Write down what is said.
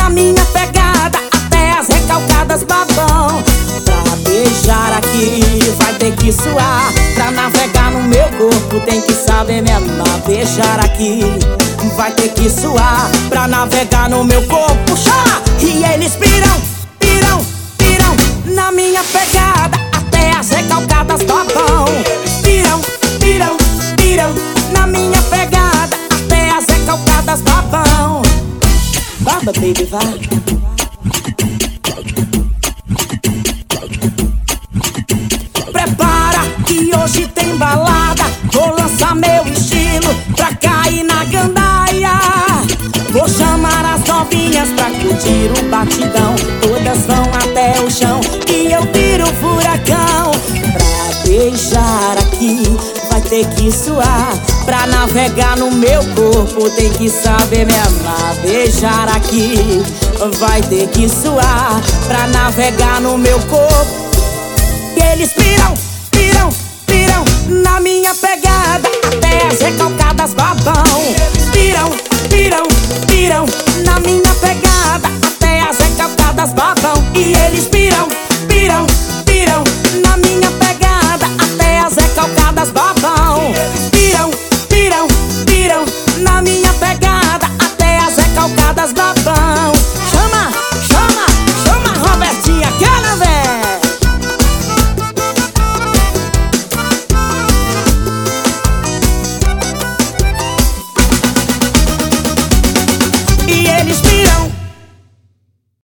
na minha pegada, até as recalcadas babão. Pra beijar aqui vai ter que suar, pra navegar no meu corpo tem que saber me amar. Beijar aqui vai ter que suar, pra navegar no meu corpo. Chá! E eles piram, piram, piram na minha pegada, até as recalcadas babão. Piram, piram, piram na minha pegada, até as recalcadas babão. Baba, baby, vai. Prepara que hoje tem balada, vou lançar meu estilo pra cair na gandaia. Vou chamar as novinhas pra curtir o batidão, todas vão até o chão e eu viro o furacão. Pra beijar aqui vai ter que suar, pra navegar no meu corpo tem que saber me amar. Beijar aqui vai ter que suar, pra navegar no meu corpo. E eles piram, piram, piram na minha pegada, até as recalcadas babão. Piram, piram, piram na minha pegada, até as recalcadas babão. E eles piram,